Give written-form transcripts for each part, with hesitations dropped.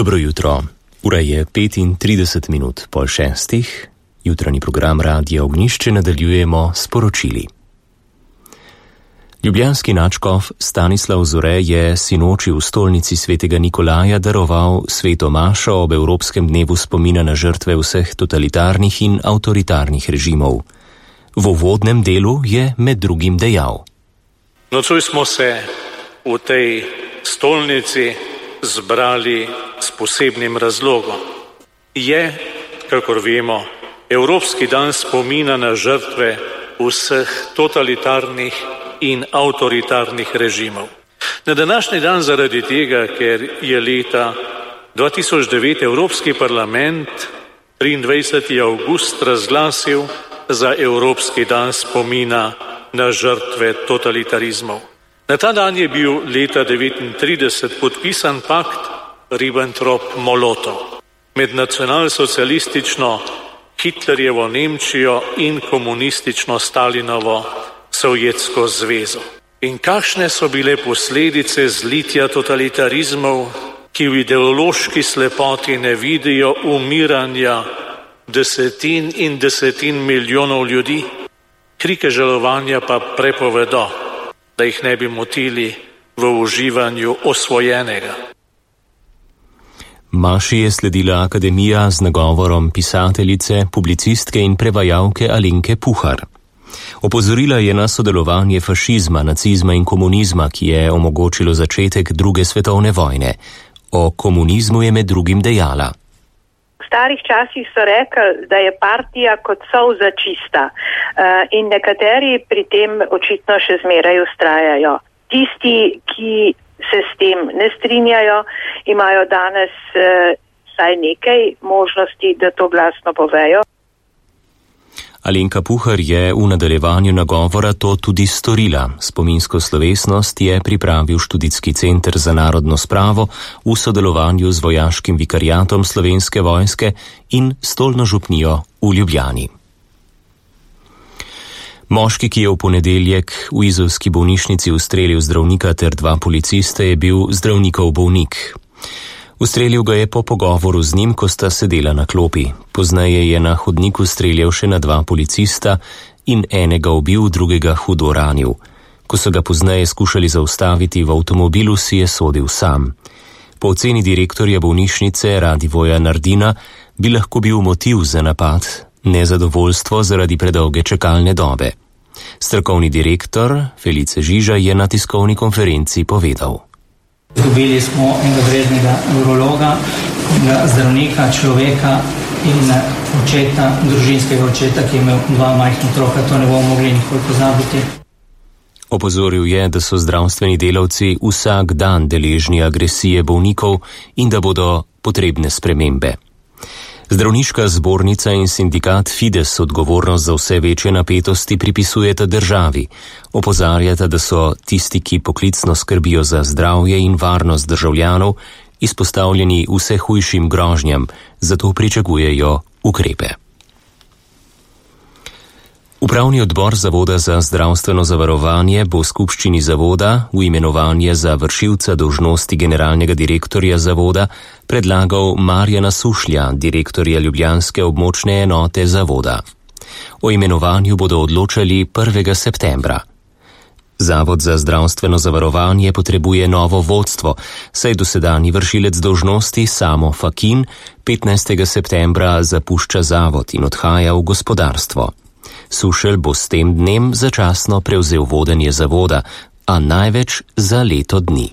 Dobro jutro. Ura je 35 po 6. Jutranji program Radia Ognjišče nadaljujemo s poročili. Ljubljanski nadškof Stanislav Zore je sinoči v stolnici svetega Nikolaja daroval sveto mašo ob Evropskem dnevu spomina na žrtve vseh totalitarnih in avtoritarnih režimov. V uvodnem delu je med drugim dejal: Nocoj smo se v tej stolnici zbrali s posebnim razlogom. Je, kakor vemo, Evropski dan spomina na žrtve vseh totalitarnih in avtoritarnih režimov. Na današnji dan zaradi tega, ker je leta 2009 Evropski parlament 23. avgust razglasil za Evropski dan spomina na žrtve totalitarizmov. Na ta dan je bil leta 1939 podpisan pakt Ribbentrop-Molotov med nacionalsocialistično Hitlerjevo Nemčijo in komunistično Stalinovo Sovjetsko zvezo. In kakšne so bile posledice zlitja totalitarizmov, ki v ideološki slepoti ne vidijo umiranja desetin in desetin milijonov ljudi, krike žalovanja pa prepovedo, da jih ne bi motili v uživanju osvojenega. Maši je sledila akademija z nagovorom pisateljice, publicistke in prevajalke Alenke Puhar. Opozorila je na sodelovanje fašizma, nacizma in komunizma, ki je omogočilo začetek druge svetovne vojne. O komunizmu je med drugim dejala: V starih časih so rekli, da je partija kot solza čista, in nekateri pri tem očitno še zmeraj ustrajajo. Tisti, ki se s tem ne strinjajo, imajo danes vsaj nekaj možnosti, da to glasno povejo. Alenka Puhar je v nadaljevanju nagovora to tudi storila. Spominsko slovesnost je pripravil Študijski center za narodno spravo v sodelovanju z vojaškim vikariatom Slovenske vojske in stolno župnijo v Ljubljani. Moški, ki je v ponedeljek v izolski bolnišnici ustrelil zdravnika ter 2 policiste, je bil zdravnikov bolnik. Ustrelil ga je po pogovoru z njim, ko sta sedela na klopi. Pozneje je na hodniku streljal še na 2 policista in enega ubil, drugega hudo ranil. Ko so ga pozneje skušali zaustaviti v avtomobilu, si je sodil sam. Po oceni direktorja bolnišnice Radivoja Nardina bi lahko bil motiv za napad nezadovoljstvo zaradi predolge čakalne dobe. Strokovni direktor Felice Žiža je na tiskovni konferenci povedal: Dobili smo enega vrednega urologa, zdravnika, človeka in očeta, družinskega očeta, ki je imel 2 majhna otroka. To ne bomo mogli nikoli pozabiti. Opozoril je, da so zdravstveni delavci vsak dan deležni agresije bolnikov in da bodo potrebne spremembe. Zdravniška zbornica in sindikat Fides odgovornost za vse večje napetosti pripisujeta državi. Opozarjata, da so tisti, ki poklicno skrbijo za zdravje in varnost državljanov, izpostavljeni vse hujšim grožnjam, zato pričakujejo ukrepe. Upravni odbor Zavoda za zdravstveno zavarovanje bo skupščini zavoda v imenovanje za vršilca dolžnosti generalnega direktorja zavoda predlagal Marjana Sušlja, direktorja ljubljanske območne enote zavoda. O imenovanju bodo odločali 1. septembra. Zavod za zdravstveno zavarovanje potrebuje novo vodstvo, saj dosedanji vršilec dolžnosti Samo Fakin 15. septembra zapušča zavod in odhaja v gospodarstvo. Sušelj bo s tem dnem začasno prevzel vodenje zavoda, a največ za leto dni.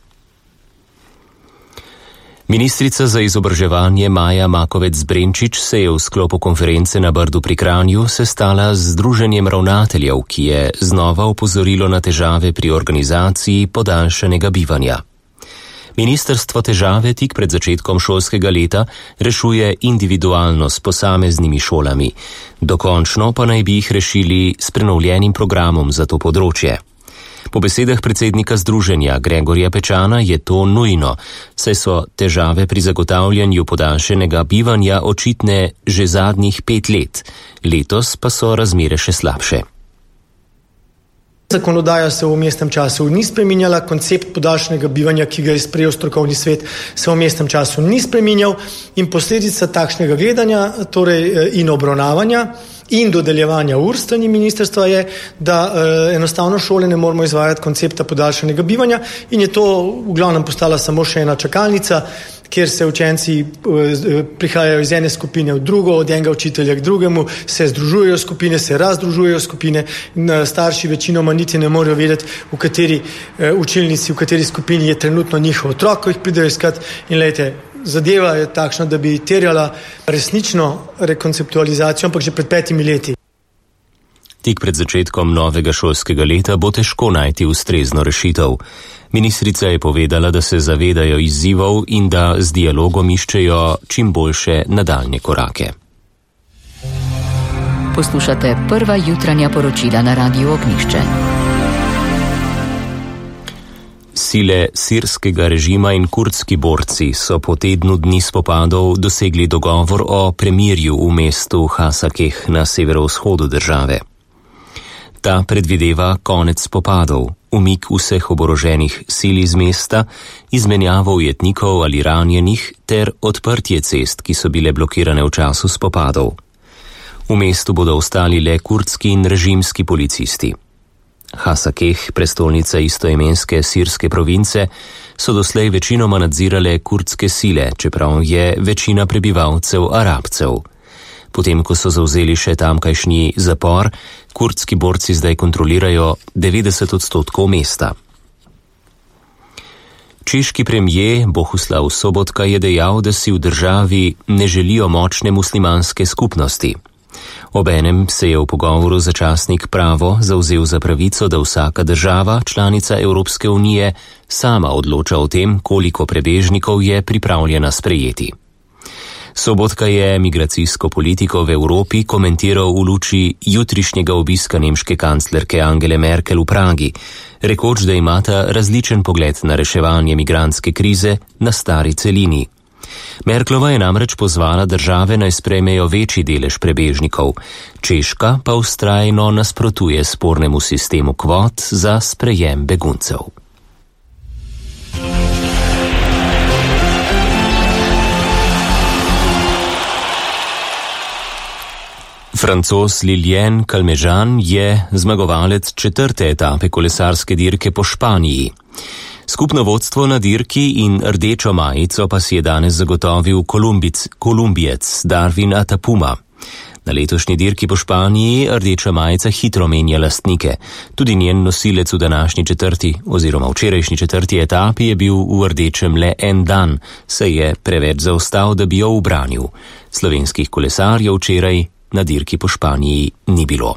Ministrica za izobraževanje Maja Makovec-Brenčič se je v sklopu konference na Brdu pri Kranju sestala z Združenjem ravnateljev, ki je znova opozorilo na težave pri organizaciji podaljšanega bivanja. Ministrstvo težave tik pred začetkom šolskega leta rešuje individualno s posameznimi šolami. Dokončno pa naj bi jih rešili s prenovljenim programom za to področje. Po besedah predsednika združenja Gregorja Pečana je to nujno, saj so težave pri zagotavljanju podaljšanega bivanja očitne že zadnjih 5 let. Letos pa so razmere še slabše. Zakonodaja se v vmesnem času ni spreminjala, koncept podaljšanega bivanja, ki ga je sprejel strokovni svet, se v vmesnem času ni spreminjal in posledica takšnega gledanja, torej in obravnavanja in dodeljevanja ur s strani ministrstva je, da enostavno šole ne moramo izvajati koncepta podaljšanega bivanja in je to v glavnem postala samo še ena čakalnica, kjer se učenci prihajajo iz ene skupine v drugo, od enega učitelja k drugemu, se združujejo skupine, se razdružujejo skupine in starši večinoma niti ne morejo vedeti, v kateri učilnici, v kateri skupini je trenutno njihov otrok, ko jih pridejo iskat in lejte, zadeva je takšna, da bi terjala resnično rekonceptualizacijo, ampak že pred 5 leti. Tik pred začetkom novega šolskega leta bo težko najti ustrezno rešitev. Ministrica je povedala, da se zavedajo izzivov in da z dialogom iščejo čim boljše nadaljnje korake. Poslušate prva jutranja poročila na Radiu Ognjišče. Sile sirskega režima in kurdski borci so po tednu dni spopadov dosegli dogovor o premirju v mestu Hasakeh na severovzhodu države. Ta predvideva konec spopadov, umik vseh oboroženih sil iz mesta, izmenjavo ujetnikov ali ranjenih ter odprtje cest, ki so bile blokirane v času spopadov. V mestu bodo ostali le kurdski in režimski policisti. Hasakeh, prestolnica istoimenske sirske province, so doslej večinoma nadzirale kurdske sile, čeprav je večina prebivalcev Arabcev. Potem, ko so zavzeli še tamkajšnji zapor, kurdski borci zdaj kontrolirajo 90% mesta. Češki premijer Bohuslav Sobotka je dejal, da si v državi ne želijo močne muslimanske skupnosti. Obenem se je v pogovoru za časnik Pravo zavzel za pravico, da vsaka država, članica Evropske unije, sama odloča o tem, koliko prebežnikov je pripravljena sprejeti. Sobotka je migracijsko politiko v Evropi komentiral v luči jutrišnjega obiska nemške kanclerke Angele Merkel v Pragi, rekoč, da imata različen pogled na reševanje migrantske krize na stari celini. Merklova je namreč pozvala države naj sprejmejo večji delež prebežnikov, Češka pa vztrajno nasprotuje spornemu sistemu kvot za sprejem beguncev. Francoz Lilian Calmejean je zmagovalec 4. etape kolesarske dirke po Španiji. Skupno vodstvo na dirki in rdečo majico pa si je danes zagotovil Kolumbijec Darwin Atapuma. Na letošnji dirki po Španiji rdeča majica hitro menja lastnike. Tudi njen nosilec v današnji včerajšnji 4. etapi je bil v rdečem le en dan, saj je preveč zaostal, da bi jo ubranil. Slovenskih kolesarjev včeraj na dirki po Španiji ni bilo.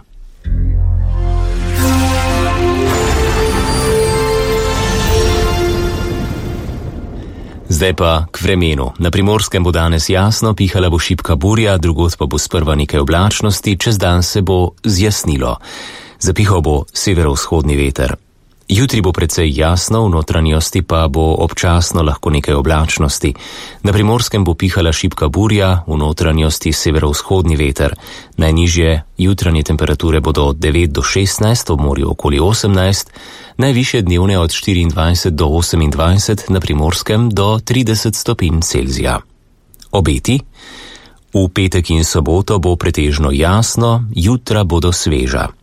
Zdaj pa k vremenu. Na Primorskem bo danes jasno, pihala bo šibka burja, drugod pa bo sprva nekaj oblačnosti, čez dan se bo zjasnilo. Zapihal bo severovzhodni veter. Jutri bo precej jasno, v notranjosti pa bo občasno lahko nekaj oblačnosti. Na Primorskem bo pihala šibka burja, v notranjosti severovzhodni veter. Najnižje jutranje temperature bodo od 9 do 16, ob morju okoli 18, najvišje dnevne od 24 do 28, na Primorskem do 30 stopinj Celzija. Obeti? V petek in soboto bo pretežno jasno, jutra bodo sveža.